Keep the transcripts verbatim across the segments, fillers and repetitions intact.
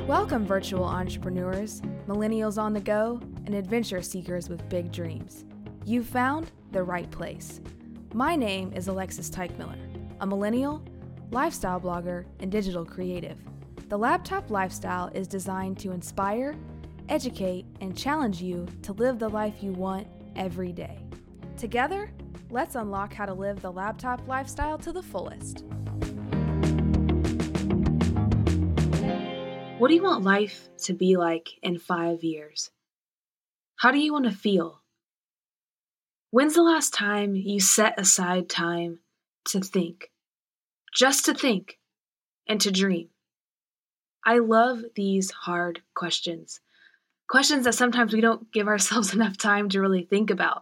Welcome, virtual entrepreneurs, millennials on the go, and adventure seekers with big dreams. You've found the right place. My name is Alexis Teichmiller, a millennial, lifestyle blogger, and digital creative. The Laptop Lifestyle is designed to inspire, educate, and challenge you to live the life you want every day. Together, let's unlock how to live the laptop lifestyle to the fullest. What do you want life to be like in five years? How do you want to feel? When's the last time you set aside time to think? Just to think and to dream. I love these hard questions. Questions that sometimes we don't give ourselves enough time to really think about.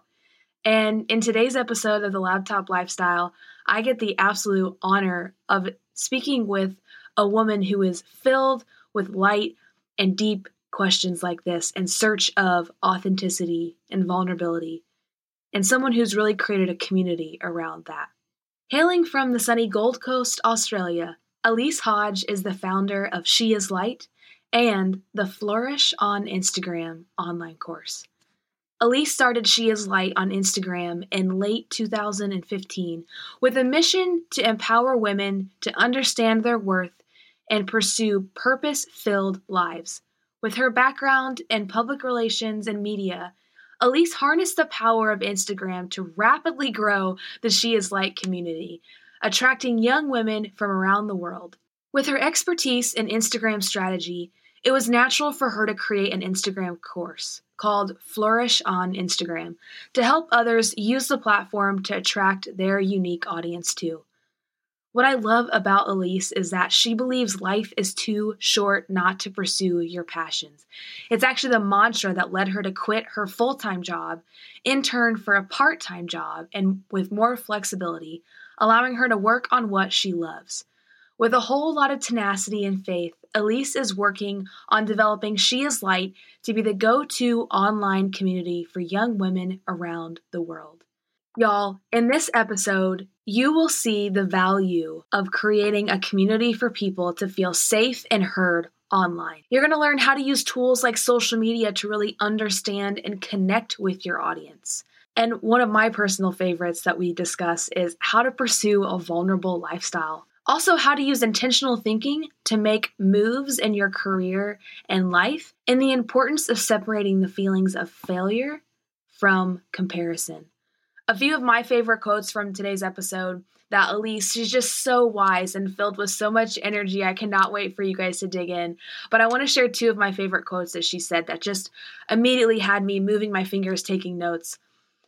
And in today's episode of the Laptop Lifestyle, I get the absolute honor of speaking with a woman who is filled with light and deep questions like this in search of authenticity and vulnerability, and someone who's really created a community around that. Hailing from the sunny Gold Coast, Australia, Elise Hodge is the founder of She Is Light and the Flourish on Instagram online course. Elise started She Is Light on Instagram in late two thousand fifteen with a mission to empower women to understand their worth and pursue purpose-filled lives. With her background in public relations and media, Elise harnessed the power of Instagram to rapidly grow the She Is Light community, attracting young women from around the world. With her expertise in Instagram strategy, it was natural for her to create an Instagram course called Flourish on Instagram to help others use the platform to attract their unique audience too. What I love about Elise is that she believes life is too short not to pursue your passions. It's actually the mantra that led her to quit her full-time job, intern for a part-time job, and with more flexibility, allowing her to work on what she loves. With a whole lot of tenacity and faith, Elise is working on developing She Is Light to be the go-to online community for young women around the world. Y'all, in this episode, you will see the value of creating a community for people to feel safe and heard online. You're going to learn how to use tools like social media to really understand and connect with your audience. And one of my personal favorites that we discuss is how to pursue a vulnerable lifestyle. Also, how to use intentional thinking to make moves in your career and life, and the importance of separating the feelings of failure from comparison. A few of my favorite quotes from today's episode that Elise, she's just so wise and filled with so much energy. I cannot wait for you guys to dig in. But I want to share two of my favorite quotes that she said that just immediately had me moving my fingers, taking notes.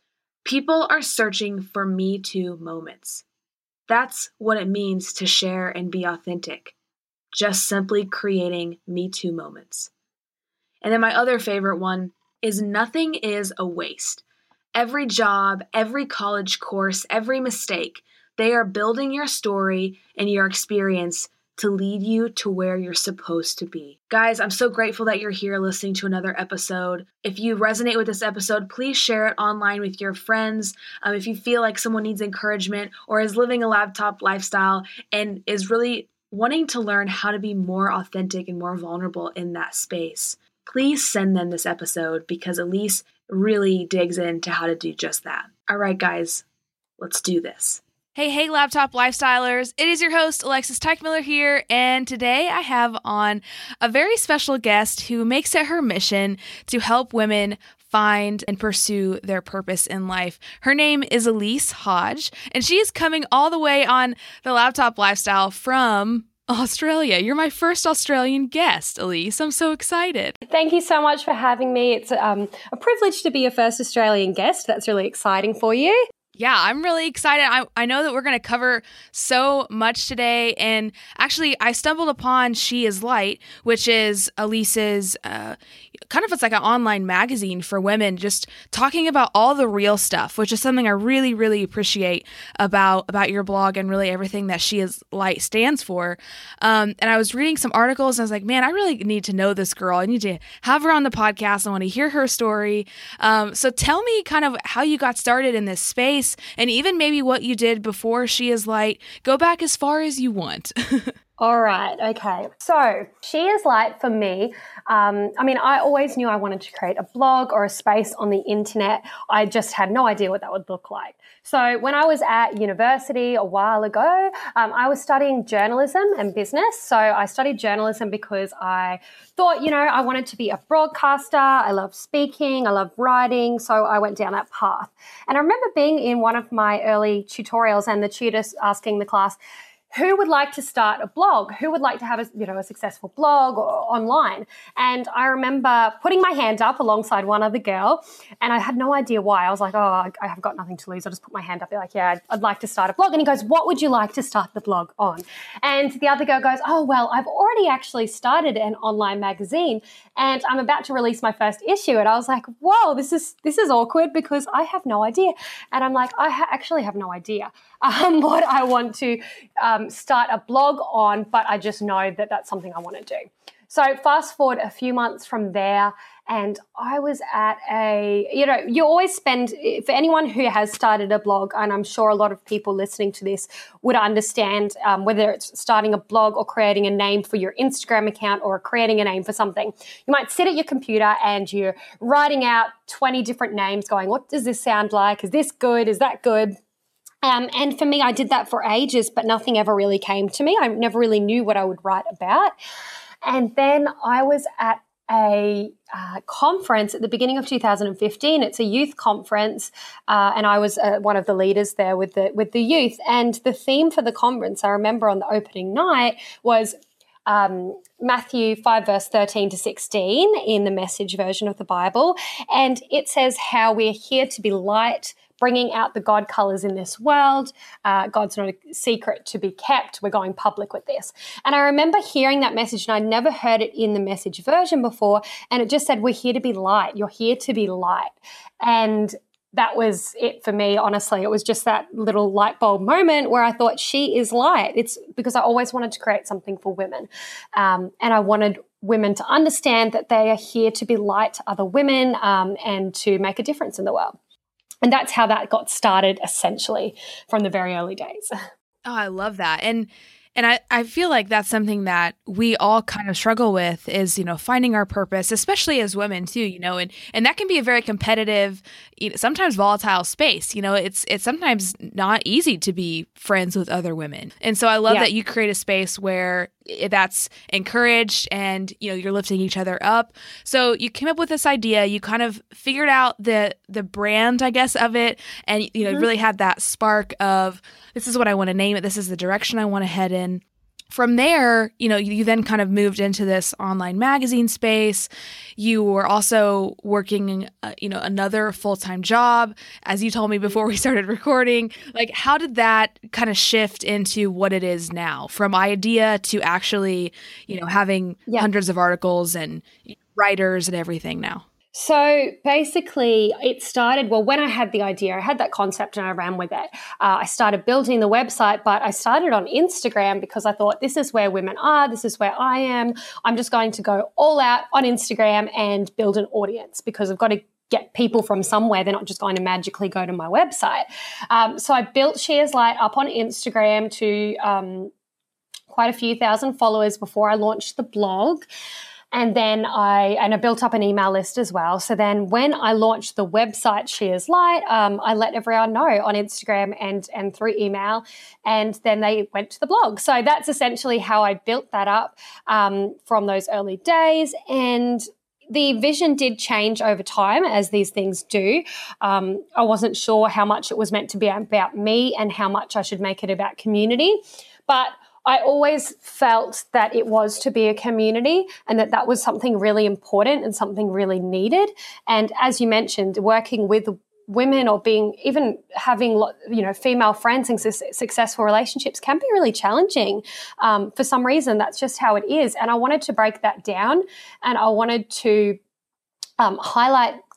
People are searching for me too moments. That's what it means to share and be authentic. Just simply creating me too moments. And then my other favorite one is nothing is a waste. Every job, every college course, every mistake, they are building your story and your experience to lead you to where you're supposed to be. Guys, I'm so grateful that you're here listening to another episode. If you resonate with this episode, please share it online with your friends. Um, if you feel like someone needs encouragement or is living a laptop lifestyle and is really wanting to learn how to be more authentic and more vulnerable in that space, please send them this episode because Elise really digs into how to do just that. All right, guys, let's do this. Hey, hey, Laptop Lifestylers. It is your host, Alexis Teichmiller here, and today I have on a very special guest who makes it her mission to help women find and pursue their purpose in life. Her name is Elise Hodge, and she is coming all the way on the Laptop Lifestyle from Australia. You're my first Australian guest, Elise. I'm so excited. Thank you so much for having me. It's um, a privilege to be your first Australian guest. That's really exciting for you. Yeah, I'm really excited. I, I know that we're going to cover so much today. And actually, I stumbled upon She Is Light, which is Elise's uh, kind of, it's like an online magazine for women, just talking about all the real stuff, which is something I really, really appreciate about, about your blog and really everything that She Is Light stands for. Um, and I was reading some articles and I was like, man, I really need to know this girl. I need to have her on the podcast. I want to hear her story. Um, so tell me kind of how you got started in this space and even maybe what you did before She Is Light. Go back as far as you want. All right. Okay. So She Is Light for me, um, I mean, I always knew I wanted to create a blog or a space on the internet. I just had no idea what that would look like. So when I was at university a while ago, um, I was studying journalism and business. So I studied journalism because I thought, you know, I wanted to be a broadcaster. I love speaking. I love writing. So I went down that path. And I remember being in one of my early tutorials and the tutor asking the class, who would like to start a blog? Who would like to have a, you know, a successful blog or online? And I remember putting my hand up alongside one other girl, and I had no idea why. I was like, oh, I have got nothing to lose. I'll just put my hand up. Be like, yeah, I'd, I'd like to start a blog. And he goes, what would you like to start the blog on? And the other girl goes, oh, well, I've already actually started an online magazine and I'm about to release my first issue. And I was like, whoa, this is this is awkward because I have no idea. And I'm like, I ha- actually have no idea um, what I want to um, start a blog on, but I just know that that's something I want to do. So fast forward a few months from there, and I was at a, you know, you always spend, for anyone who has started a blog, and I'm sure a lot of people listening to this would understand um, whether it's starting a blog or creating a name for your Instagram account or creating a name for something. You might sit at your computer and you're writing out twenty different names going, what does this sound like? Is this good? Is that good? Um, and for me, I did that for ages, but nothing ever really came to me. I never really knew what I would write about. And then I was at a uh, conference at the beginning of two thousand fifteen. It's a youth conference, uh, and I was uh, one of the leaders there with the with the youth. And the theme for the conference, I remember on the opening night, was um, Matthew five, verse thirteen to sixteen in the Message version of the Bible. And it says how we're here to be light, bringing out the God colors in this world. Uh, God's not a secret to be kept. We're going public with this. And I remember hearing that message, and I'd never heard it in the Message version before, and it just said, we're here to be light. You're here to be light. And that was it for me, honestly. It was just that little light bulb moment where I thought, she is light. It's because I always wanted to create something for women. Um, and I wanted women to understand that they are here to be light to other women um, and to make a difference in the world. And that's how that got started, essentially, from the very early days. Oh, I love that. And and I, I feel like that's something that we all kind of struggle with is, you know, finding our purpose, especially as women too, you know, and, and that can be a very competitive, you know, sometimes volatile space. You know, it's it's sometimes not easy to be friends with other women. And so I love yeah. that you create a space where that's encouraged and, you know, you're lifting each other up. So you came up with this idea, you kind of figured out the the brand, I guess, of it, and, you know, mm-hmm. really had that spark of, this is what I want to name it, this is the direction I want to head in. From there, you know, you then kind of moved into this online magazine space. You were also working, uh, you know, another full-time job, as you told me before we started recording. Like, how did that kind of shift into what it is now, from idea to actually, you know, having yeah. hundreds of articles and writers and everything now? So basically it started, well, when I had the idea, I had that concept and I ran with it. Uh, I started building the website, but I started on Instagram because I thought, this is where women are. This is where I am. I'm just going to go all out on Instagram and build an audience because I've got to get people from somewhere. They're not just going to magically go to my website. Um, so I built She Is Light up on Instagram to um, quite a few thousand followers before I launched the blog. And then I, and I built up an email list as well. So then when I launched the website, She Is Light, um, I let everyone know on Instagram and, and through email, and then they went to the blog. So that's essentially how I built that up um, from those early days. And the vision did change over time, as these things do. Um, I wasn't sure how much it was meant to be about me and how much I should make it about community. But I always felt that it was to be a community and that that was something really important and something really needed. And as you mentioned, working with women or being even having, you know, female friends and su- successful relationships can be really challenging. Um, for some reason, that's just how it is. And I wanted to break that down, and I wanted to um, highlight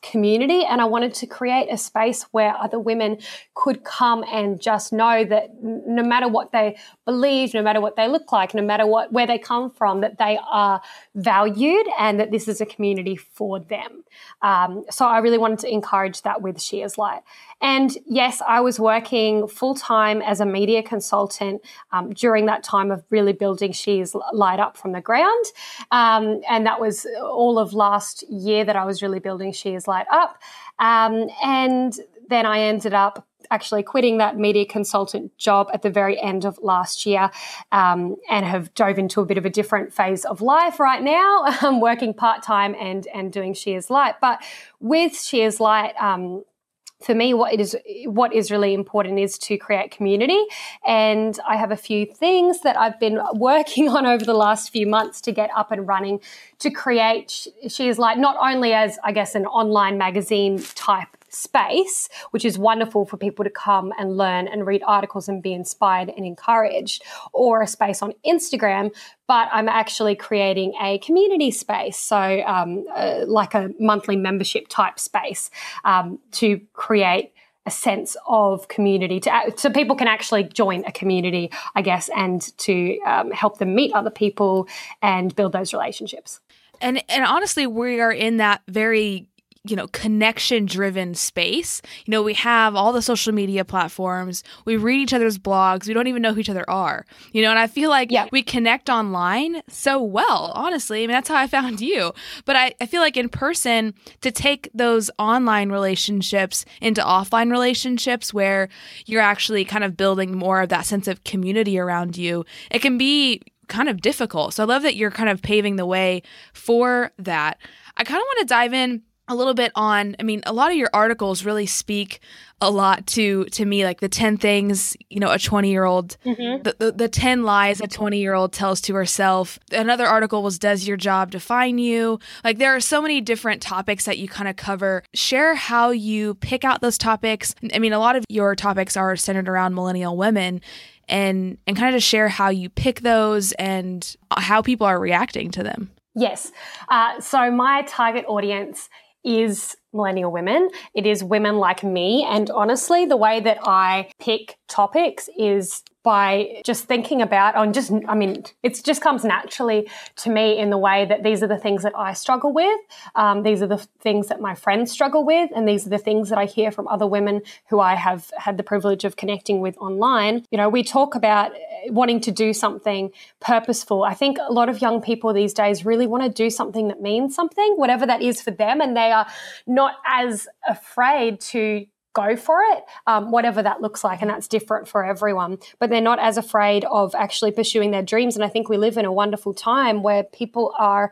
community, and I wanted to create a space where other women could come and just know that no matter what they believe, no matter what they look like, no matter what where they come from, that they are valued and that this is a community for them. Um, so I really wanted to encourage that with She Is Light. And yes, I was working full-time as a media consultant um, during that time of really building She Is Light up from the ground. Um, and that was all of last year that I was really building She Is Light up. Um, and then I ended up actually quitting that media consultant job at the very end of last year um, and have dove into a bit of a different phase of life right now. I'm working part-time and, and doing She Is Light. But with She Is Light, um, for me, what it is, what is really important is to create community. And I have a few things that I've been working on over the last few months to get up and running to create She Is Light, not only as, I guess, an online magazine type space, which is wonderful for people to come and learn and read articles and be inspired and encouraged, or a space on Instagram, but I'm actually creating a community space, so um, uh, like a monthly membership type space um, to create a sense of community, to, so people can actually join a community, I guess, and to um, help them meet other people and build those relationships. And and honestly, we are in that very you know, connection driven space. You know, we have all the social media platforms. We read each other's blogs. We don't even know who each other are, you know, and I feel like yeah. we connect online so well, honestly. I mean, that's how I found you. But I, I feel like in person, to take those online relationships into offline relationships where you're actually kind of building more of that sense of community around you, it can be kind of difficult. So I love that you're kind of paving the way for that. I kind of want to dive in a little bit on, I mean, a lot of your articles really speak a lot to to me, like the ten things, you know, a twenty-year-old, mm-hmm. the, the, the ten lies a twenty-year-old tells to herself. Another article was, does your job define you? Like there are so many different topics that you kind of cover. Share how you pick out those topics. I mean, a lot of your topics are centered around millennial women, and and kind of just share how you pick those and how people are reacting to them. Yes. Uh, so my target audience is millennial women. It is women like me. And honestly, the way that I pick topics is by just thinking about, on just, I mean, it just comes naturally to me in the way that these are the things that I struggle with. Um, these are the things that my friends struggle with. And these are the things that I hear from other women who I have had the privilege of connecting with online. You know, we talk about wanting to do something purposeful. I think a lot of young people these days really want to do something that means something, whatever that is for them. And they are not as afraid to go for it, um, whatever that looks like, and that's different for everyone. But they're not as afraid of actually pursuing their dreams. And I think we live in a wonderful time where people are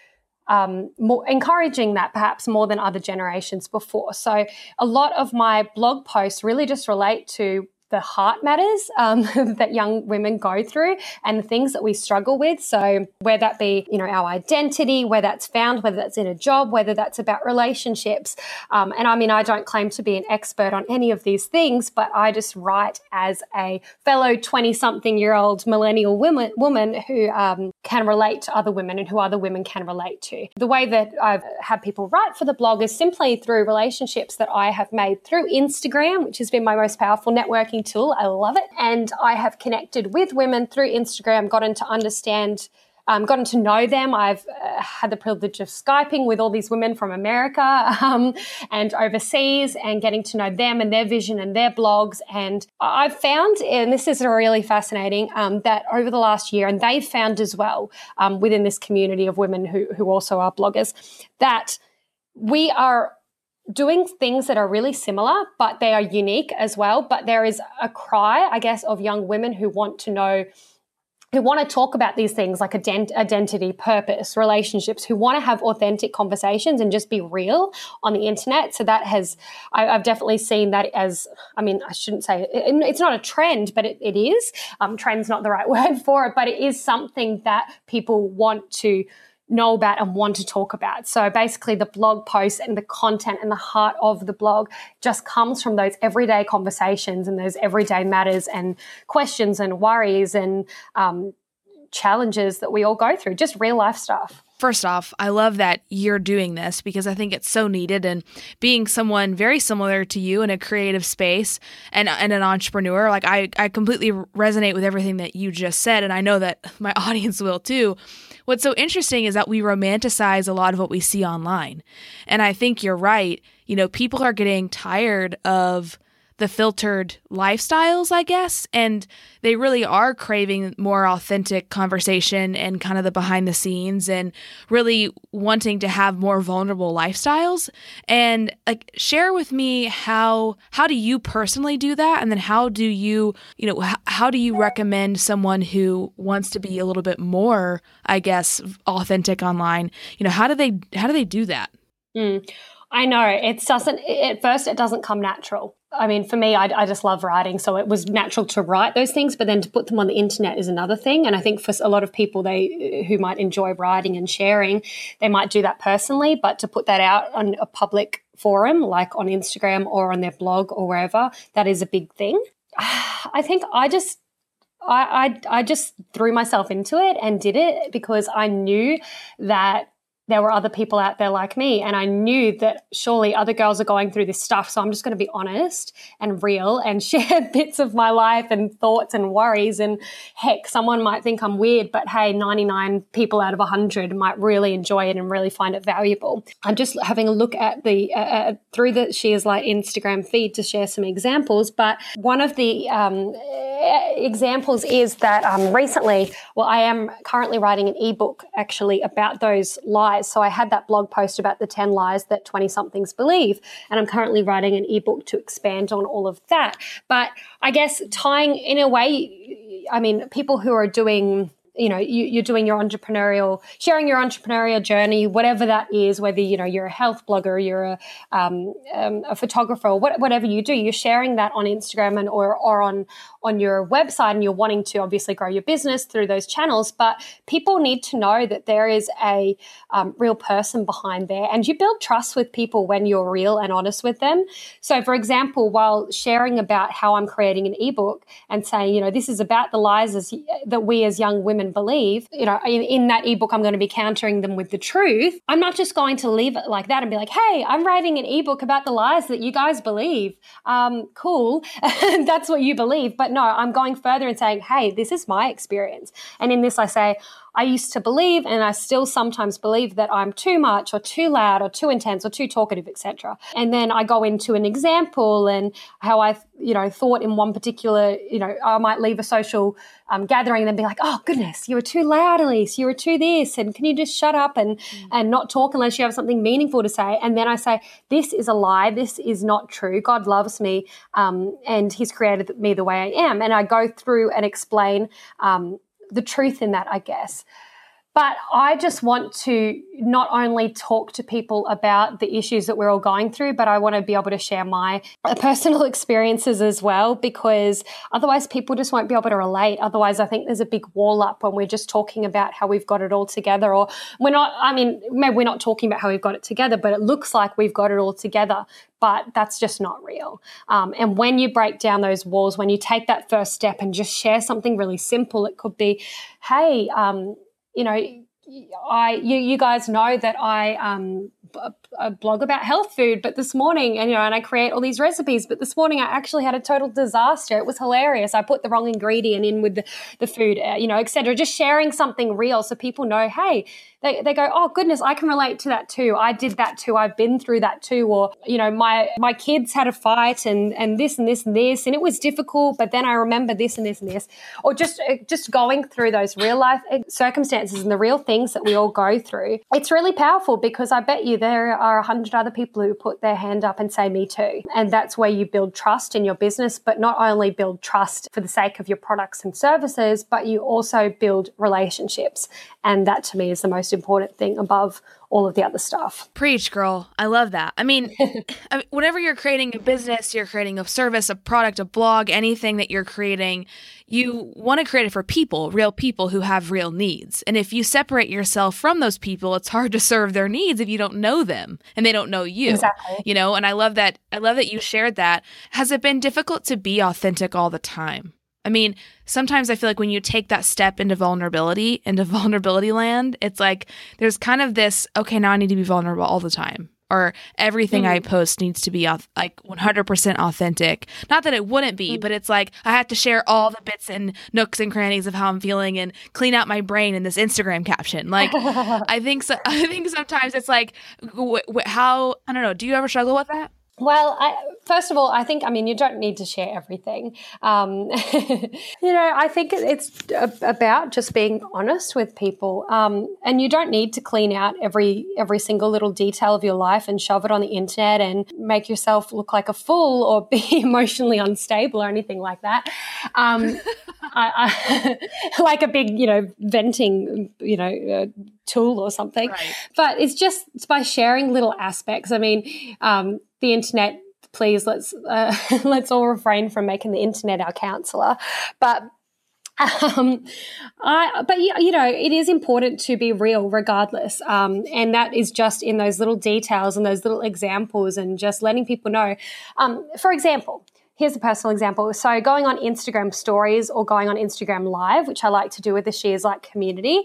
um, more encouraging that perhaps more than other generations before. So a lot of my blog posts really just relate to the heart matters um, that young women go through and the things that we struggle with. So whether that be, you know, our identity, where that's found, whether that's in a job, whether that's about relationships. Um, and I mean, I don't claim to be an expert on any of these things, but I just write as a fellow twenty-something-year-old millennial woman, woman who um, can relate to other women and who other women can relate to. The way that I've had people write for the blog is simply through relationships that I have made through Instagram, which has been my most powerful networking tool. I love it. And I have connected with women through Instagram, gotten to understand, um, gotten to know them. I've uh, had the privilege of Skyping with all these women from America um, and overseas and getting to know them and their vision and their blogs. And I've found, and this is really fascinating, um, that over the last year, and they've found as well um, within this community of women who, who also are bloggers, that we are doing things that are really similar, but they are unique as well. But there is a cry, I guess, of young women who want to know, who want to talk about these things like ident- identity, purpose, relationships, who want to have authentic conversations and just be real on the internet. So that has, I, I've definitely seen that as, I mean, I shouldn't say, it, it's not a trend, but it, it is. Um, trend's not the right word for it, but it is something that people want to know about and want to talk about. So basically the blog posts and the content and the heart of the blog just comes from those everyday conversations and those everyday matters and questions and worries and um, challenges that we all go through, just real life stuff. First off, I love that you're doing this because I think it's so needed. And being someone very similar to you in a creative space and, and an entrepreneur, like I, I completely resonate with everything that you just said. And I know that my audience will too. What's so interesting is that we romanticize a lot of what we see online. And I think you're right. You know, people are getting tired of the filtered lifestyles, I guess, and they really are craving more authentic conversation and kind of the behind the scenes and really wanting to have more vulnerable lifestyles. And like, share with me how how do you personally do that, and then how do you you know h- how do you recommend someone who wants to be a little bit more, I guess, authentic online? You know, how do they how do they do that? Mm. I know it doesn't, at first it doesn't come natural. I mean, for me, I, I just love writing. So it was natural to write those things, but then to put them on the internet is another thing. And I think for a lot of people they who might enjoy writing and sharing, they might do that personally, but to put that out on a public forum, like on Instagram or on their blog or wherever, that is a big thing. I think I just, I, I, I just threw myself into it and did it because I knew that there were other people out there like me, and I knew that surely other girls are going through this stuff. So I'm just going to be honest and real and share bits of my life and thoughts and worries. And heck, someone might think I'm weird, but hey, ninety-nine people out of one hundred might really enjoy it and really find it valuable. I'm just having a look at the uh, through the She Is Light Instagram feed to share some examples. But one of the um, examples is that um, recently, well, I am currently writing an ebook actually about those lies. So I had that blog post about the ten lies that twenty-somethings believe, and I'm currently writing an ebook to expand on all of that. But I guess tying in a way, I mean, people who are doing, you know, you, you're doing your entrepreneurial, sharing your entrepreneurial journey, whatever that is, whether, you know, you're a health blogger, you're a, um, um, a photographer, or what, whatever you do, you're sharing that on Instagram and or, or on, on your website, and you're wanting to obviously grow your business through those channels. But people need to know that there is a um, real person behind there, and you build trust with people when you're real and honest with them. So, for example, while sharing about how I'm creating an ebook and saying, you know, this is about the lies as, that we as young women believe, you know, in, in that ebook, I'm going to be countering them with the truth. I'm not just going to leave it like that and be like, hey, I'm writing an ebook about the lies that you guys believe. Um, cool. That's what you believe. But no, I'm going further and saying, hey, this is my experience. And in this, I say, I used to believe, and I still sometimes believe, that I'm too much or too loud or too intense or too talkative, et cetera. And then I go into an example and how I, you know, thought in one particular, you know, I might leave a social um, gathering and then be like, oh, goodness, you were too loud, Elise, you were too this, and can you just shut up and, mm. and not talk unless you have something meaningful to say? And then I say, this is a lie, this is not true. God loves me um, and he's created me the way I am. And I go through and explain um, the truth in that, I guess. But I just want to not only talk to people about the issues that we're all going through, but I want to be able to share my personal experiences as well, because otherwise people just won't be able to relate. Otherwise, I think there's a big wall up when we're just talking about how we've got it all together, or we're not, I mean, maybe we're not talking about how we've got it together, but it looks like we've got it all together. But that's just not real. Um, and when you break down those walls, when you take that first step and just share something really simple, it could be, hey, um, you know, I you, you guys know that I um I blog about health food, but this morning, and you know, and I create all these recipes, but this morning I actually had a total disaster. It was hilarious. I put the wrong ingredient in with the, the food, uh, you know, et cetera. Just sharing something real so people know, hey, they, they go, oh, goodness, I can relate to that too. I did that too. I've been through that too. Or, you know, my my kids had a fight and and this and this and this, and it was difficult, but then I remember this and this and this. Or just, just going through those real life circumstances and the real things that we all go through. It's really powerful because I bet you there are a hundred other people who put their hand up and say, me too. And that's where you build trust in your business, but not only build trust for the sake of your products and services, but you also build relationships. And that to me is the most important thing above all of the other stuff. Preach, girl. I love that. I mean, I mean, whenever you're creating a business, you're creating a service, a product, a blog, anything that you're creating, you want to create it for people, real people who have real needs. And if you separate yourself from those people, it's hard to serve their needs if you don't know them and they don't know you. Exactly. You know, and I love that. I love that you shared that. Has it been difficult to be authentic all the time? I mean, sometimes I feel like when you take that step into vulnerability, into vulnerability land, it's like there's kind of this, okay, now I need to be vulnerable all the time. Or everything mm. I post needs to be like one hundred percent authentic. Not that it wouldn't be, mm. but it's like I have to share all the bits and nooks and crannies of how I'm feeling and clean out my brain in this Instagram caption. Like, I think so, I think sometimes it's like, wh- wh- how, I don't know, do you ever struggle with that? Well, I, first of all, I think, I mean, you don't need to share everything. Um, you know, I think it's about just being honest with people. Um, and you don't need to clean out every every single little detail of your life and shove it on the internet and make yourself look like a fool or be emotionally unstable or anything like that. Um, I, I, like a big, you know, venting, you know, uh, tool or something. Right. But it's just it's by sharing little aspects. I mean, um, the internet, please let's uh, let's all refrain from making the internet our counselor. But um, I, but you know, it is important to be real, regardless, um, and that is just in those little details and those little examples, and just letting people know. Um, for example. Here's a personal example. So going on Instagram stories or going on Instagram Live, which I like to do with the She Is Light community,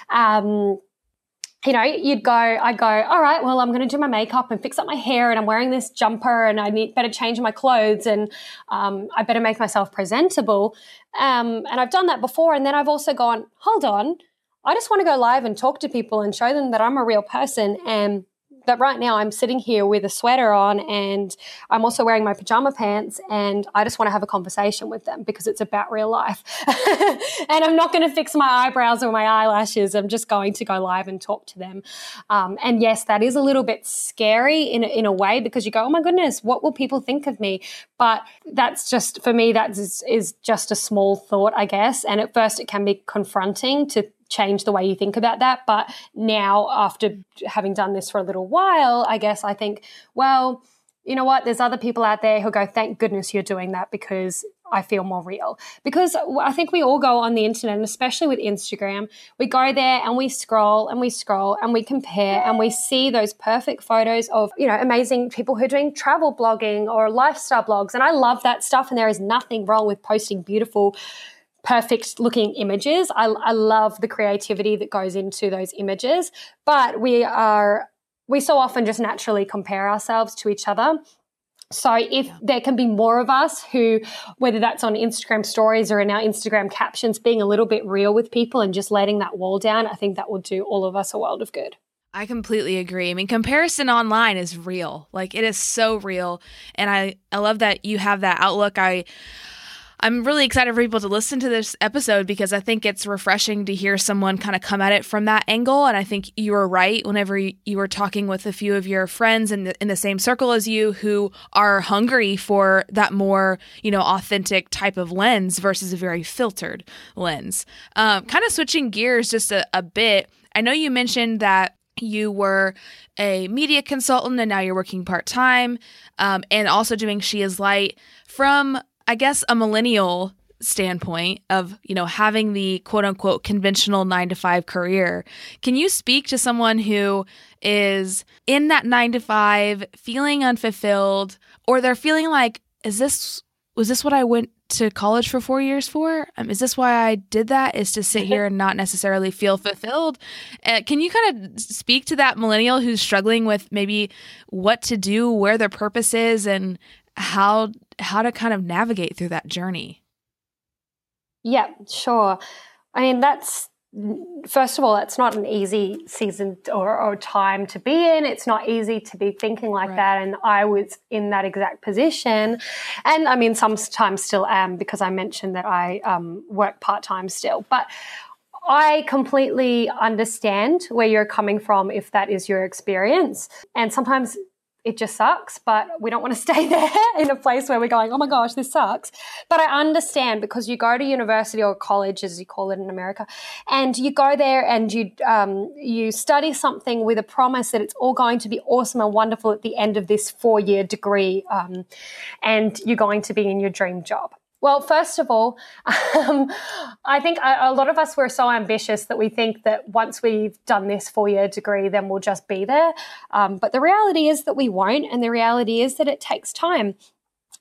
um, you know, you'd go, I go, all right, well, I'm going to do my makeup and fix up my hair and I'm wearing this jumper and I need better change my clothes and um, I better make myself presentable. Um, and I've done that before. And then I've also gone, hold on, I just want to go live and talk to people and show them that I'm a real person and that right now I'm sitting here with a sweater on and I'm also wearing my pajama pants and I just want to have a conversation with them because it's about real life. And I'm not going to fix my eyebrows or my eyelashes. I'm just going to go live and talk to them. Um, and yes, that is a little bit scary in a, in a way because you go, oh my goodness, what will people think of me? But that's just, for me, that is, is just a small thought, I guess. And at first it can be confronting to change the way you think about that. But now, after having done this for a little while, I guess I think, well, you know what? There's other people out there who go, thank goodness you're doing that because I feel more real. Because I think we all go on the internet, and especially with Instagram, we go there and we scroll and we scroll and we compare and we see those perfect photos of, you know, amazing people who are doing travel blogging or lifestyle blogs. And I love that stuff. And there is nothing wrong with posting beautiful, perfect looking images. I, I love the creativity that goes into those images, but we are, we so often just naturally compare ourselves to each other. So if yeah. there can be more of us who, whether that's on Instagram stories or in our Instagram captions, being a little bit real with people and just letting that wall down, I think that will do all of us a world of good. I completely agree. I mean, comparison online is real. Like, it is so real. And I, I love that you have that outlook. I, I'm really excited for people to listen to this episode because I think it's refreshing to hear someone kind of come at it from that angle. And I think you were right whenever you, you were talking with a few of your friends in the, in the same circle as you who are hungry for that more, you know, authentic type of lens versus a very filtered lens. Um, kind of switching gears just a, a bit. I know you mentioned that you were a media consultant and now you're working part-time um, and also doing She Is Light. From I guess a millennial standpoint of, you know, having the quote unquote conventional nine to five career. Can you speak to someone who is in that nine to five feeling unfulfilled, or they're feeling like, is this, was this what I went to college for four years for? Um, is this why I did that, is to sit here and not necessarily feel fulfilled? Uh, can you kind of speak to that millennial who's struggling with maybe what to do, where their purpose is, and how how to kind of navigate through that journey? Yeah, sure. I mean, that's, first of all, it's not an easy season or, or time to be in. It's not easy to be thinking like right. that. And I was in that exact position. And I mean, sometimes still am because I mentioned that I um, work part-time still. But I completely understand where you're coming from if that is your experience. And sometimes it just sucks, but we don't want to stay there in a place where we're going, oh my gosh, this sucks. But I understand because you go to university or college, as you call it in America, and you go there and you um, you study something with a promise that it's all going to be awesome and wonderful at the end of this four-year degree, um, and you're going to be in your dream job. Well, first of all, um, I think a, a lot of us were so ambitious that we think that once we've done this four-year degree, then we'll just be there. Um, but the reality is that we won't, and the reality is that it takes time.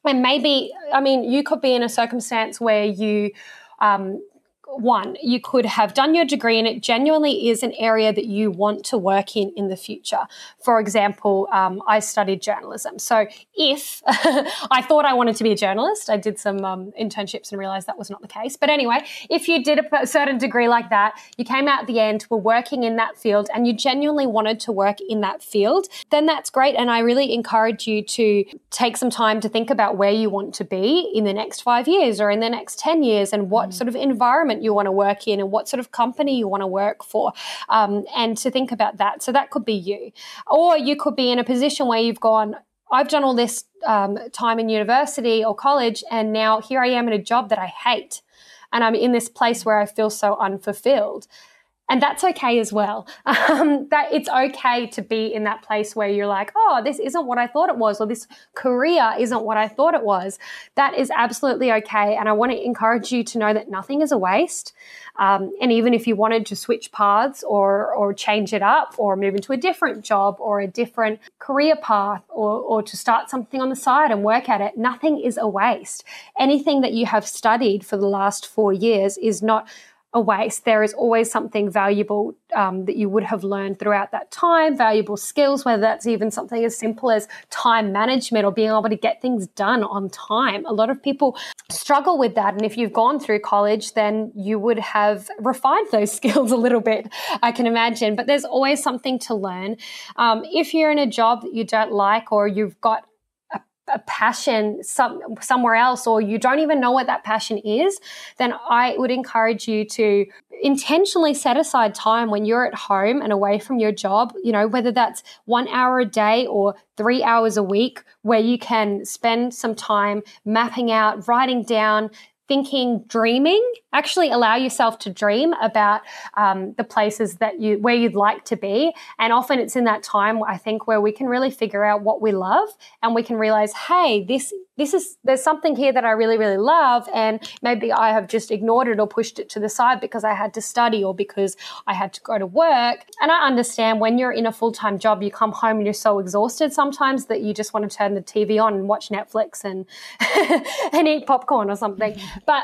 And maybe, I mean, you could be in a circumstance where you, um, one, you could have done your degree and it genuinely is an area that you want to work in in the future. For example, um, I studied journalism. So if I thought I wanted to be a journalist, I did some um, internships and realized that was not the case. But anyway, if you did a certain degree like that, you came out at the end, were working in that field and you genuinely wanted to work in that field, then that's great. And I really encourage you to take some time to think about where you want to be in the next five years or in the next ten years and what mm. sort of environment you want to work in and what sort of company you want to work for, um, and to think about that. So that could be you. Or you could be in a position where you've gone, I've done all this um, time in university or college and now here I am in a job that I hate and I'm in this place where I feel so unfulfilled. And that's okay as well. Um, that it's okay to be in that place where you're like, oh, this isn't what I thought it was, or this career isn't what I thought it was. That is absolutely okay. And I want to encourage you to know that nothing is a waste. Um, and even if you wanted to switch paths or or change it up or move into a different job or a different career path or, or to start something on the side and work at it, nothing is a waste. Anything that you have studied for the last four years is not a waste. There is always something valuable um, that you would have learned throughout that time, valuable skills, whether that's even something as simple as time management or being able to get things done on time. A lot of people struggle with that. And if you've gone through college, then you would have refined those skills a little bit, I can imagine. But there's always something to learn. Um, if you're in a job that you don't like or you've got a passion some, somewhere else or you don't even know what that passion is, then I would encourage you to intentionally set aside time when you're at home and away from your job, you know, whether that's one hour a day or three hours a week, where you can spend some time mapping out, writing down, thinking, dreaming. Actually allow yourself to dream about um, the places that you where you'd like to be. And often it's in that time, I think, where we can really figure out what we love and we can realize, hey, this this is there's something here that I really, really love, and maybe I have just ignored it or pushed it to the side because I had to study or because I had to go to work. And I understand when you're in a full-time job, you come home and you're so exhausted sometimes that you just want to turn the T V on and watch Netflix and and eat popcorn or something. But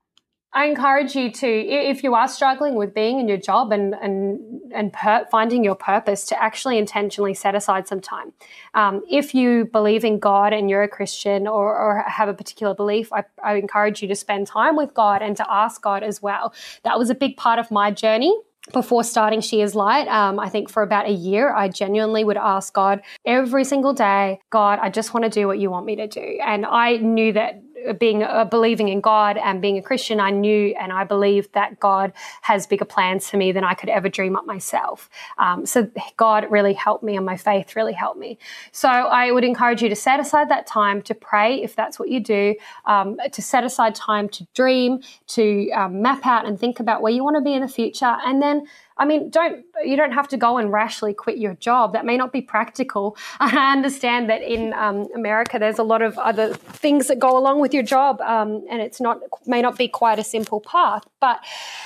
I encourage you to, if you are struggling with being in your job and and and per, finding your purpose, to actually intentionally set aside some time. Um, if you believe in God and you're a Christian or, or have a particular belief, I, I encourage you to spend time with God and to ask God as well. That was a big part of my journey. Before starting She Is Light, um, I think for about a year, I genuinely would ask God every single day, God, I just want to do what you want me to do. And I knew that being uh, believing in God and being a Christian, I knew and I believed that God has bigger plans for me than I could ever dream up myself. Um, so God really helped me and my faith really helped me. So I would encourage you to set aside that time to pray if that's what you do, um, to set aside time to dream, to um, map out and think about where you want to be in the future. And then I mean, don't you don't have to go and rashly quit your job. That may not be practical. I understand that in um, America, there's a lot of other things that go along with your job, um, and it's not may not be quite a simple path. But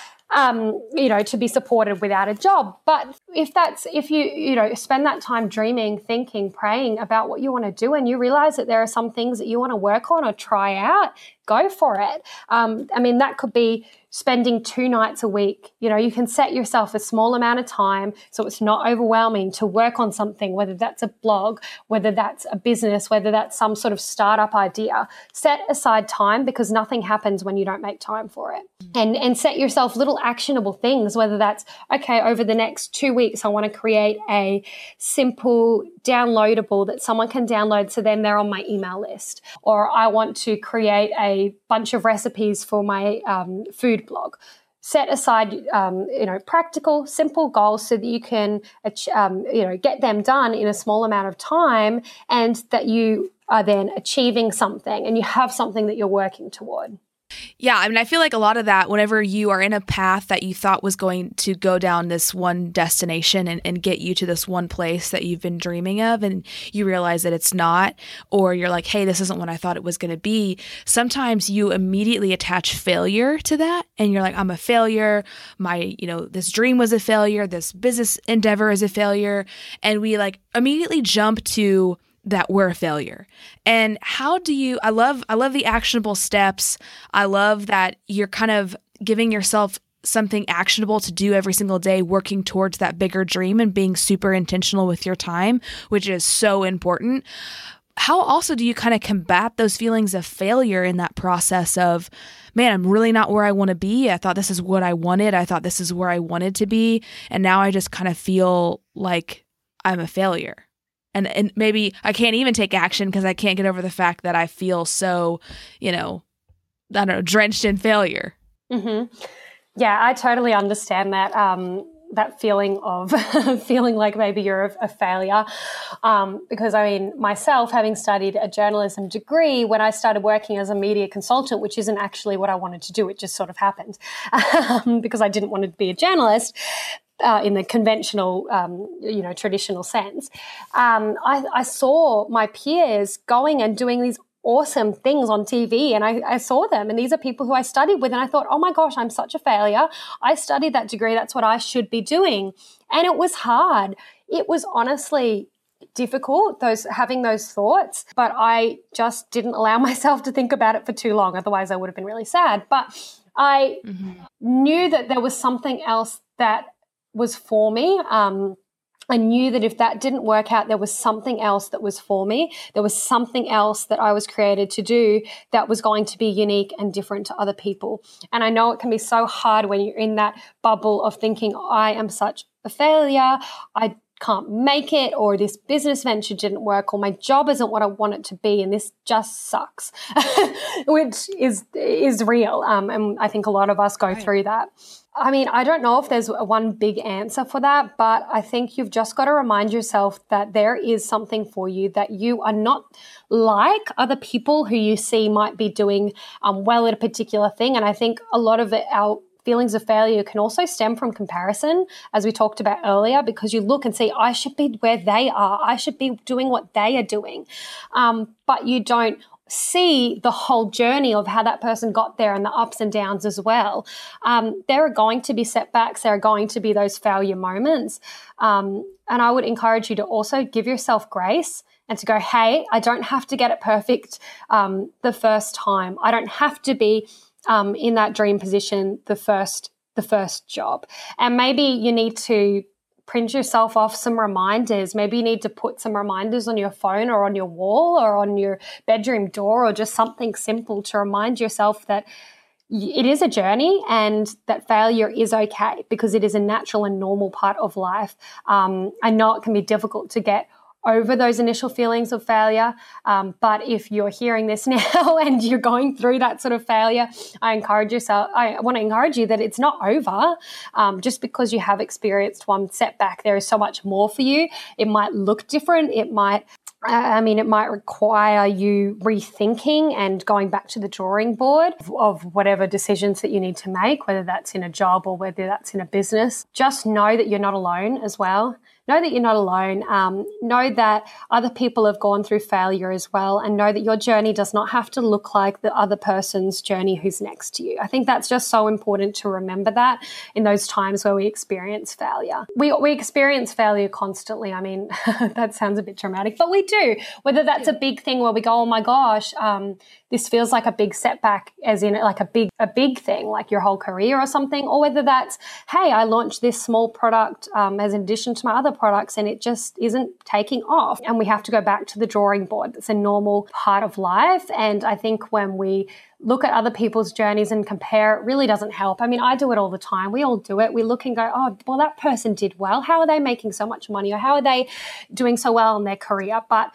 um, you know, to be supported without a job. But if that's if you you know spend that time dreaming, thinking, praying about what you want to do, and you realize that there are some things that you want to work on or try out, go for it. Um, I mean, that could be spending two nights a week. You know, you can set yourself a small amount of time so it's not overwhelming to work on something, whether that's a blog, whether that's a business, whether that's some sort of startup idea. Set aside time because nothing happens when you don't make time for it. Mm-hmm. And and set yourself little actionable things, whether that's, okay, over the next two weeks, I want to create a simple downloadable that someone can download so then they're on my email list. Or I want to create a bunch of recipes for my um, food blog. Set aside, um, you know, practical, simple goals so that you can, um, you know, get them done in a small amount of time, and that you are then achieving something and you have something that you're working toward. Yeah, I mean, I feel like a lot of that, whenever you are in a path that you thought was going to go down this one destination and, and get you to this one place that you've been dreaming of, and you realize that it's not, or you're like, hey, this isn't what I thought it was going to be. Sometimes you immediately attach failure to that, and you're like, I'm a failure. My, you know, this dream was a failure. This business endeavor is a failure. And we like immediately jump to that we're a failure. And how do you, I love, I love the actionable steps. I love that you're kind of giving yourself something actionable to do every single day, working towards that bigger dream and being super intentional with your time, which is so important. How also do you kind of combat those feelings of failure in that process of, man, I'm really not where I want to be. I thought this is what I wanted. I thought this is where I wanted to be. And now I just kind of feel like I'm a failure. And and maybe I can't even take action because I can't get over the fact that I feel so, you know, I don't know, drenched in failure. Mm-hmm. Yeah, I totally understand that. Um, that feeling of feeling like maybe you're a, a failure. Um, because I mean, myself, having studied a journalism degree, when I started working as a media consultant, which isn't actually what I wanted to do, it just sort of happened um, because I didn't want to be a journalist uh, in the conventional, um, you know, traditional sense. Um, I, I saw my peers going and doing these awesome things on T V, and I, I saw them, and these are people who I studied with, and I thought, oh my gosh, I'm such a failure. I studied that degree. That's what I should be doing. And it was hard. It was honestly difficult, those having those thoughts, but I just didn't allow myself to think about it for too long. Otherwise, I would have been really sad. But I mm-hmm. knew that there was something else that was for me. Um, I knew that if that didn't work out, there was something else that was for me. There was something else that I was created to do that was going to be unique and different to other people. And I know it can be so hard when you're in that bubble of thinking, I am such a failure, I can't make it, or this business venture didn't work, or my job isn't what I want it to be, and this just sucks, which is is real. Um, and I think a lot of us go right. through that. I mean, I don't know if there's one big answer for that, but I think you've just got to remind yourself that there is something for you, that you are not like other people who you see might be doing um, well at a particular thing. And I think a lot of it, our feelings of failure can also stem from comparison, as we talked about earlier, because you look and see, I should be where they are. I should be doing what they are doing. Um, but you don't see the whole journey of how that person got there and the ups and downs as well. Um, there are going to be setbacks. There are going to be those failure moments. Um, and I would encourage you to also give yourself grace and to go, hey, I don't have to get it perfect um, the first time. I don't have to be um, in that dream position the first the first job. And maybe you need to print yourself off some reminders. Maybe you need to put some reminders on your phone or on your wall or on your bedroom door, or just something simple to remind yourself that it is a journey and that failure is okay, because it is a natural and normal part of life. Um, I know it can be difficult to get over those initial feelings of failure. Um, but if you're hearing this now and you're going through that sort of failure, I encourage yourself, I want to encourage you that it's not over. Um, just because you have experienced one setback, there is so much more for you. It might look different. It might I mean, it might require you rethinking and going back to the drawing board of whatever decisions that you need to make, whether that's in a job or whether that's in a business. Just know that you're not alone as well. Know that you're not alone. Um, know that other people have gone through failure as well, and know that your journey does not have to look like the other person's journey who's next to you. I think that's just so important to remember that in those times where we experience failure. We we experience failure constantly. I mean, that sounds a bit dramatic, but we do. Whether that's a big thing where we go, oh my gosh, um, this feels like a big setback, as in like a big a big thing, like your whole career or something, or whether that's, hey, I launched this small product um, as an addition to my other products and it just isn't taking off, and we have to go back to the drawing board. It's a normal part of life, and I think when we look at other people's journeys and compare, it really doesn't help. I mean, I do it all the time. We all do it. We look and go, oh, well, that person did well. How are they making so much money, or how are they doing so well in their career? But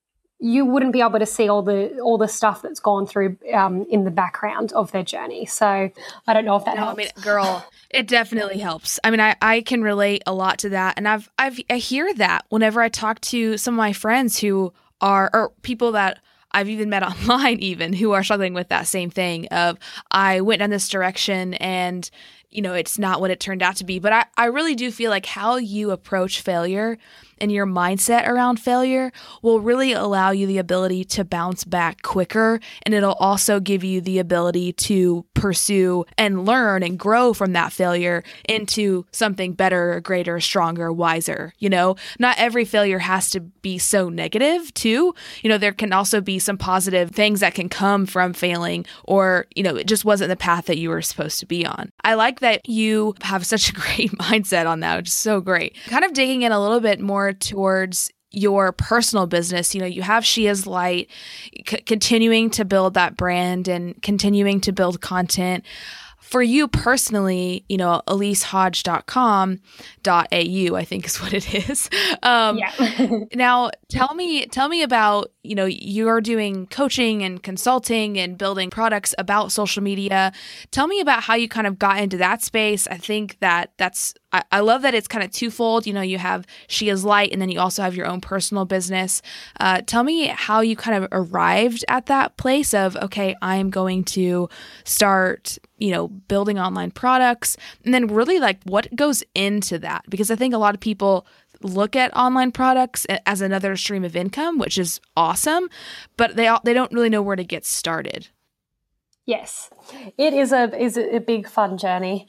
you wouldn't be able to see all the all the stuff that's gone through um, in the background of their journey. So I don't know if that no, helps. I mean, girl, it definitely helps. I mean, I, I can relate a lot to that. And I've, I've I hear that whenever I talk to some of my friends who are, or people that I've even met online even, who are struggling with that same thing of, I went in this direction and you know, it's not what it turned out to be. But I, I really do feel like how you approach failure and your mindset around failure will really allow you the ability to bounce back quicker. And it'll also give you the ability to pursue and learn and grow from that failure into something better, greater, stronger, wiser. You know, not every failure has to be so negative too. You know, there can also be some positive things that can come from failing, or, you know, it just wasn't the path that you were supposed to be on. I like that you have such a great mindset on that, which is so great. Kind of digging in a little bit more towards your personal business, you know, you have She Is Light, c- continuing to build that brand and continuing to build content. For you personally, you know, elise hodge dot com dot a u, I think is what it is. Um, yeah. Now, tell me, tell me about, you know, you're doing coaching and consulting and building products about social media. Tell me about how you kind of got into that space. I think that that's, I, I love that it's kind of twofold. You know, you have She Is Light, and then you also have your own personal business. Uh, tell me how you kind of arrived at that place of, okay, I'm going to start, you know, building online products, and then really like what goes into that. Because I think a lot of people look at online products as another stream of income, which is awesome, but they they don't really know where to get started. Yes, it is a is a big fun journey,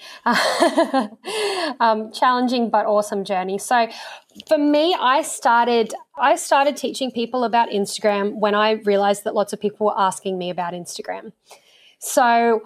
um, challenging but awesome journey. So, for me, I started I started teaching people about Instagram when I realized that lots of people were asking me about Instagram. So,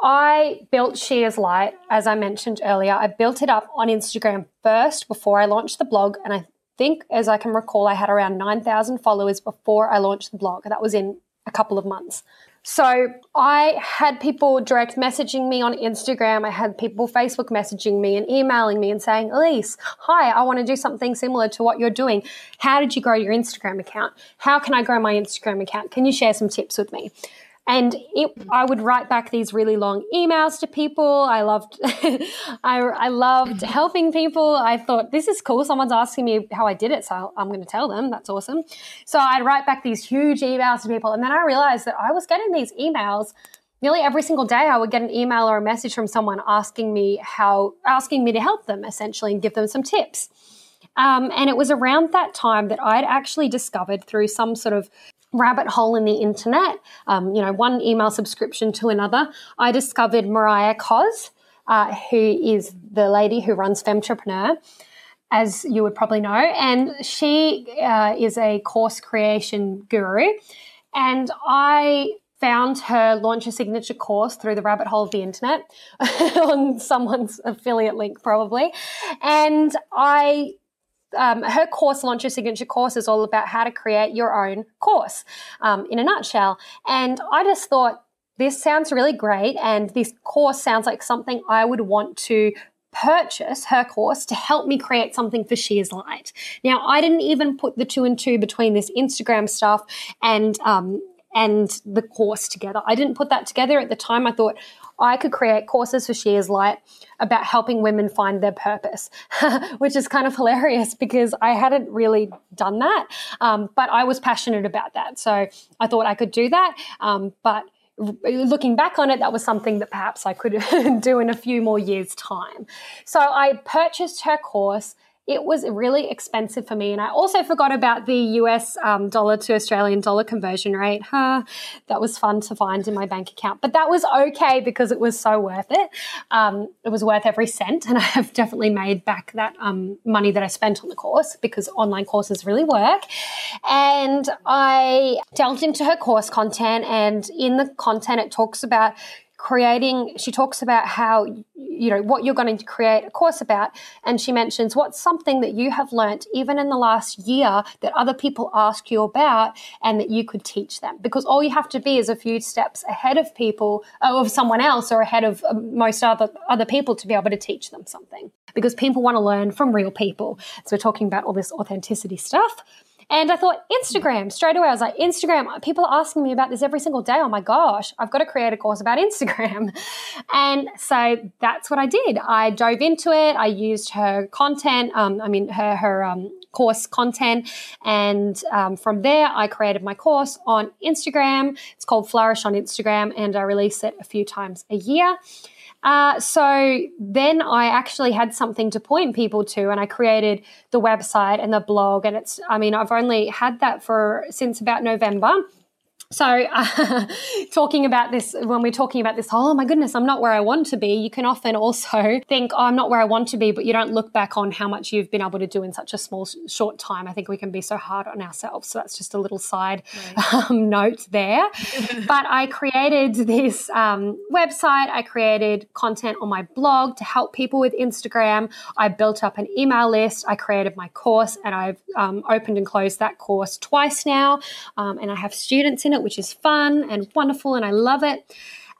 I built She Is Light, as I mentioned earlier. I built it up on Instagram first before I launched the blog, and I think, as I can recall, I had around nine thousand followers before I launched the blog. That was in a couple of months. So I had people direct messaging me on Instagram. I had people Facebook messaging me and emailing me and saying, Elise, hi, I want to do something similar to what you're doing. How did you grow your Instagram account? How can I grow my Instagram account? Can you share some tips with me? And it, I would write back these really long emails to people. I loved, I, I loved helping people. I thought, this is cool. Someone's asking me how I did it, so I'm going to tell them. That's awesome. So I'd write back these huge emails to people. And then I realized that I was getting these emails nearly every single day. I would get an email or a message from someone asking me how, asking me to help them essentially and give them some tips. Um, and it was around that time that I'd actually discovered through some sort of rabbit hole in the internet, um, you know, one email subscription to another, I discovered Mariah Coz, uh, who is the lady who runs Femtrepreneur, as you would probably know. And she uh, is a course creation guru. And I found her launch a signature course through the rabbit hole of the internet on someone's affiliate link probably. And I Um, her course, Launch Your Signature Course, is all about how to create your own course um, in a nutshell. And I just thought, this sounds really great, and this course sounds like something I would want to purchase, her course, to help me create something for She Is Light. Now, I didn't even put the two and two between this Instagram stuff and um, and the course together. I didn't put that together at the time. I thought I could create courses for She Is Light about helping women find their purpose, which is kind of hilarious because I hadn't really done that, um, but I was passionate about that. So I thought I could do that, um, but looking back on it, that was something that perhaps I could do in a few more years' time. So I purchased her course. It was really expensive for me. And I also forgot about the U S um, dollar to Australian dollar conversion rate. Huh, that was fun to find in my bank account. But that was okay because it was so worth it. Um, it was worth every cent. And I have definitely made back that um, money that I spent on the course because online courses really work. And I delved into her course content. And in the content, it talks about creating, she talks about how, you know, what you're going to create a course about. And she mentions what's something that you have learnt even in the last year that other people ask you about and that you could teach them. Because all you have to be is a few steps ahead of people, of someone else or ahead of most other, other people to be able to teach them something. Because people want to learn from real people. So we're talking about all this authenticity stuff. And I thought, Instagram, straight away. I was like, Instagram, people are asking me about this every single day. Oh my gosh, I've got to create a course about Instagram. And so that's what I did. I dove into it. I used her content, um, I mean, her, her um, course content. And um, from there, I created my course on Instagram. It's called Flourish on Instagram, and I release it a few times a year. Uh, so then I actually had something to point people to, and I created the website and the blog. And it's, I mean, I've only had that for since about November. So uh, talking about this, when we're talking about this, oh my goodness, I'm not where I want to be, you can often also think, oh, I'm not where I want to be, but you don't look back on how much you've been able to do in such a small, short time. I think we can be so hard on ourselves. So that's just a little side right. um, note there. But I created this um, website. I created content on my blog to help people with Instagram. I built up an email list. I created my course, and I've um, opened and closed that course twice now. Um, and I have students in it, which is fun and wonderful, and I love it.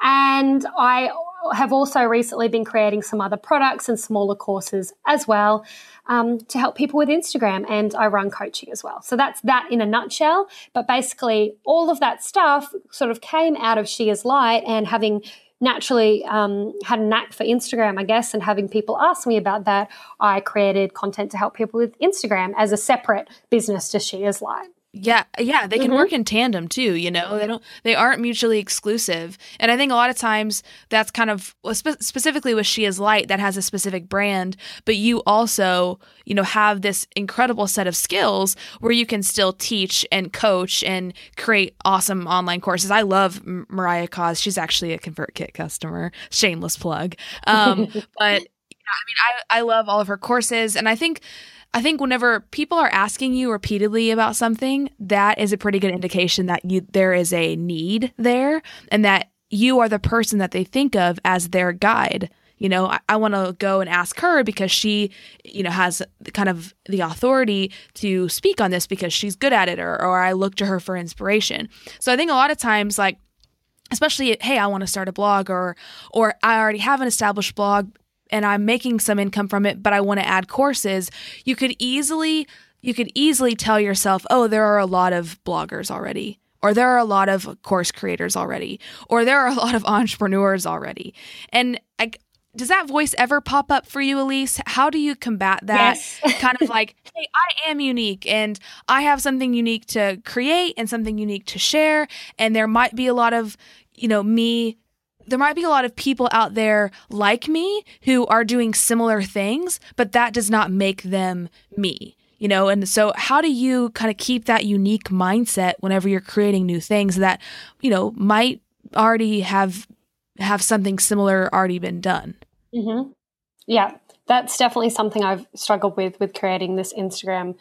And I have also recently been creating some other products and smaller courses as well um, to help people with Instagram, and I run coaching as well. So that's that in a nutshell. But basically all of that stuff sort of came out of She Is Light, and having naturally um, had a knack for Instagram, I guess, and having people ask me about that, I created content to help people with Instagram as a separate business to She Is Light. Yeah, yeah, they can mm-hmm. work in tandem too, you know. They don't they aren't mutually exclusive. And I think a lot of times that's kind of spe- specifically with She Is Light, that has a specific brand, but you also, you know, have this incredible set of skills where you can still teach and coach and create awesome online courses. I love Mariah Cause. She's actually a ConvertKit customer. Shameless plug. Um, but yeah, I mean, I I love all of her courses, and I think I think whenever people are asking you repeatedly about something, that is a pretty good indication that you there is a need there, and that you are the person that they think of as their guide. You know, I, I want to go and ask her because she, you know, has kind of the authority to speak on this because she's good at it, or, or I look to her for inspiration. So I think a lot of times, like, especially, hey, I want to start a blog, or or I already have an established blog and I'm making some income from it, but I want to add courses, you could easily you could easily tell yourself, oh, there are a lot of bloggers already, or there are a lot of course creators already, or there are a lot of entrepreneurs already. And I, does that voice ever pop up for you, Elise? How do you combat that? Yes. Kind of like, hey, I am unique, and I have something unique to create and something unique to share, and there might be a lot of, you know, me there might be a lot of people out there like me who are doing similar things, but that does not make them me, you know? And so how do you kind of keep that unique mindset whenever you're creating new things that, you know, might already have, have something similar already been done? Mm-hmm. Yeah, that's definitely something I've struggled with, with creating this Instagram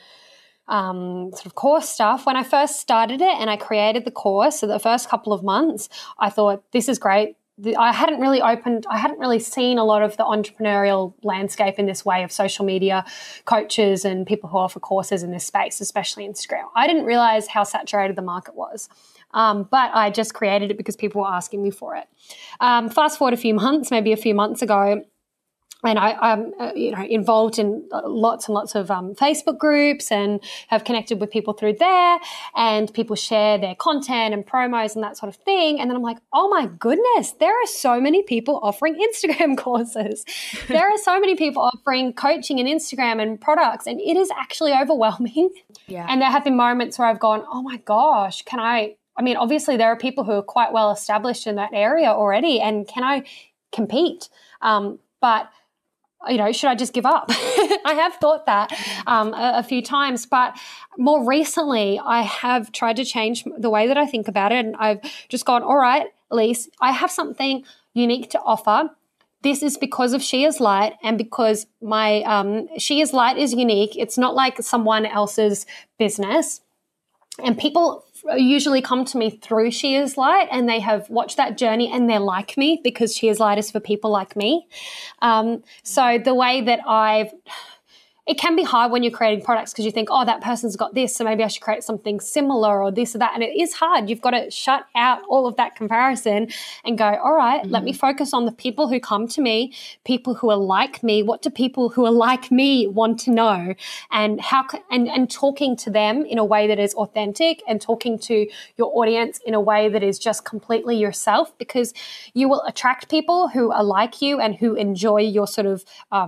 Um, sort of course stuff. When I first started it and I created the course, so the first couple of months, I thought, this is great. I hadn't really opened, I hadn't really seen a lot of the entrepreneurial landscape in this way of social media coaches and people who offer courses in this space, especially Instagram. I didn't realize how saturated the market was. Um, but I just created it because people were asking me for it. Um, fast forward a few months, maybe a few months ago, and I, I'm, uh, you know, involved in lots and lots of um, Facebook groups and have connected with people through there, and people share their content and promos and that sort of thing. And then I'm like, oh my goodness, there are so many people offering Instagram courses. There are so many people offering coaching and Instagram and products, and it is actually overwhelming. Yeah. And there have been moments where I've gone, oh my gosh, can I, I mean, obviously there are people who are quite well established in that area already, and can I compete? Um, but you know, should I just give up? I have thought that um, a, a few times, but more recently I have tried to change the way that I think about it, and I've just gone, all right, Elise, I have something unique to offer. This is because of She Is Light, and because my um, She Is Light is unique. It's not like someone else's business, and people usually come to me through She Is Light, and they have watched that journey and they're like me, because She Is Light is for people like me. Um, so the way that I've it can be hard when you're creating products, because you think, oh, that person's got this, so maybe I should create something similar, or this or that. And it is hard. You've got to shut out all of that comparison and go, all right, mm-hmm. let me focus on the people who come to me, people who are like me. What do people who are like me want to know? And how can, and, and talking to them in a way that is authentic, and talking to your audience in a way that is just completely yourself, because you will attract people who are like you and who enjoy your sort of um,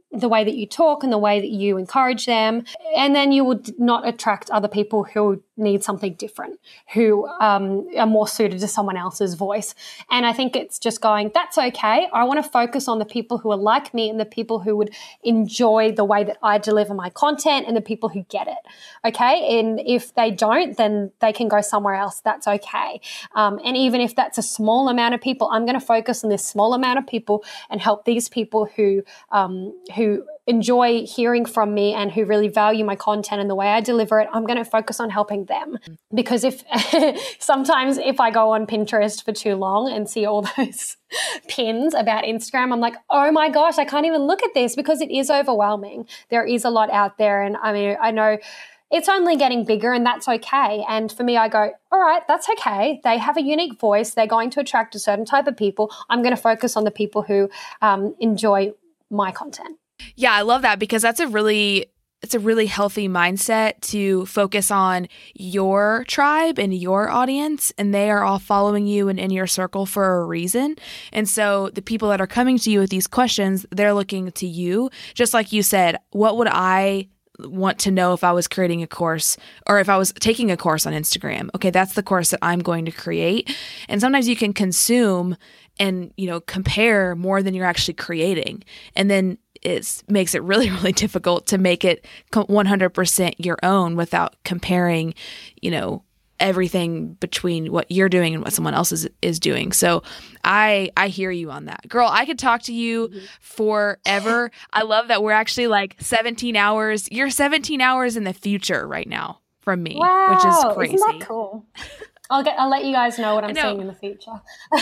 the way that you talk and the way that you encourage them. And then you would not attract other people who need something different, who um, are more suited to someone else's voice. And I think it's just going, that's okay. I want to focus on the people who are like me and the people who would enjoy the way that I deliver my content and the people who get it. Okay. And if they don't, then they can go somewhere else. That's okay. Um, and even if that's a small amount of people, I'm going to focus on this small amount of people and help these people who, um, who enjoy hearing from me and who really value my content and the way I deliver it. I'm going to focus on helping them, because if sometimes if I go on Pinterest for too long and see all those pins about Instagram, I'm like, oh my gosh, I can't even look at this, because it is overwhelming. There is a lot out there. And I mean, I know it's only getting bigger, and that's okay. And for me, I go, all right, that's okay. They have a unique voice. They're going to attract a certain type of people. I'm going to focus on the people who um, enjoy my content. Yeah, I love that, because that's a really it's a really healthy mindset to focus on your tribe and your audience, and they are all following you and in your circle for a reason. And so the people that are coming to you with these questions, they're looking to you. Just like you said, what would I want to know if I was creating a course, or if I was taking a course on Instagram? Okay, that's the course that I'm going to create. And sometimes you can consume and, you know, compare more than you're actually creating. And then it makes it really, really difficult to make it one hundred percent your own without comparing, you know, everything between what you're doing and what someone else is, is doing. So I I hear you on that. Girl, I could talk to you mm-hmm. forever. I love that we're actually like seventeen hours. You're seventeen hours in the future right now from me, wow, which is crazy. Isn't that cool? I'll get I'll let you guys know what I'm seeing in the future.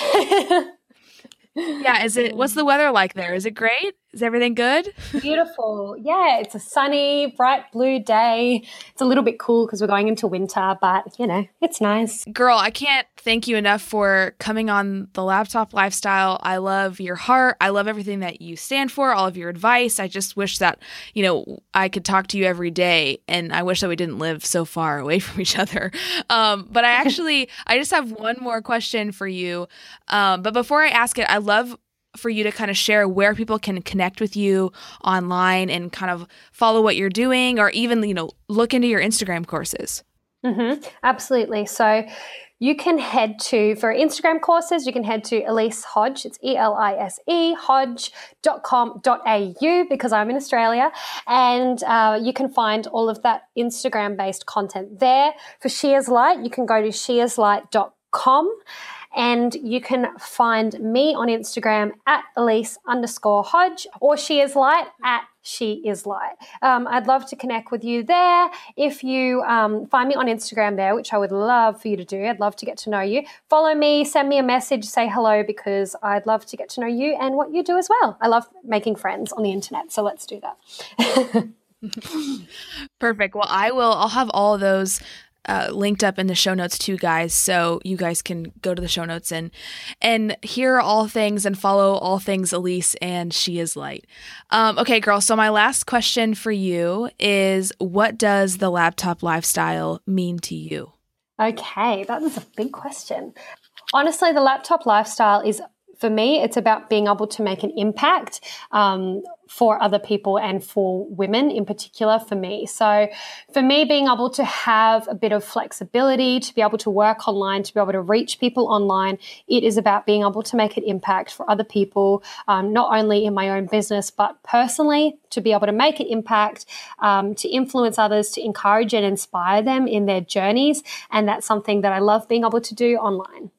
Yeah, is it what's the weather like there? Is it great? Is everything good? Beautiful. Yeah, it's a sunny, bright blue day. It's a little bit cool because we're going into winter, but, you know, it's nice. Girl, I can't thank you enough for coming on The Laptop Lifestyle. I love your heart. I love everything that you stand for, all of your advice. I just wish that, you know, I could talk to you every day, and I wish that we didn't live so far away from each other. Um, but I actually, I just have one more question for you. Um, but before I ask it, I love for you to kind of share where people can connect with you online and kind of follow what you're doing, or even, you know, look into your Instagram courses. Mm-hmm. Absolutely. So you can head to, for Instagram courses, you can head to Elise Hodge. It's E L I S E, hodge dot com dot a u, because I'm in Australia. And uh, you can find all of that Instagram-based content there. For Shears Light, you can go to shears light dot com. And you can find me on Instagram at Elise underscore Hodge, or She Is Light at She Is Light. Um, I'd love to connect with you there. If you um, find me on Instagram there, which I would love for you to do, I'd love to get to know you. Follow me, send me a message, say hello, because I'd love to get to know you and what you do as well. I love making friends on the internet, so let's do that. Perfect. Well, I will, I'll have all of those Uh, linked up in the show notes too, guys, so you guys can go to the show notes and and hear all things and follow all things Elise and She Is Light. Um, okay, girl, so my last question for you is, what does the laptop lifestyle mean to you? Okay, that was a big question. Honestly, the laptop lifestyle is, for me, it's about being able to make an impact um, for other people and for women in particular, for me. So for me, being able to have a bit of flexibility, to be able to work online, to be able to reach people online, it is about being able to make an impact for other people, um, not only in my own business, but personally, to be able to make an impact, um, to influence others, to encourage and inspire them in their journeys. And that's something that I love being able to do online.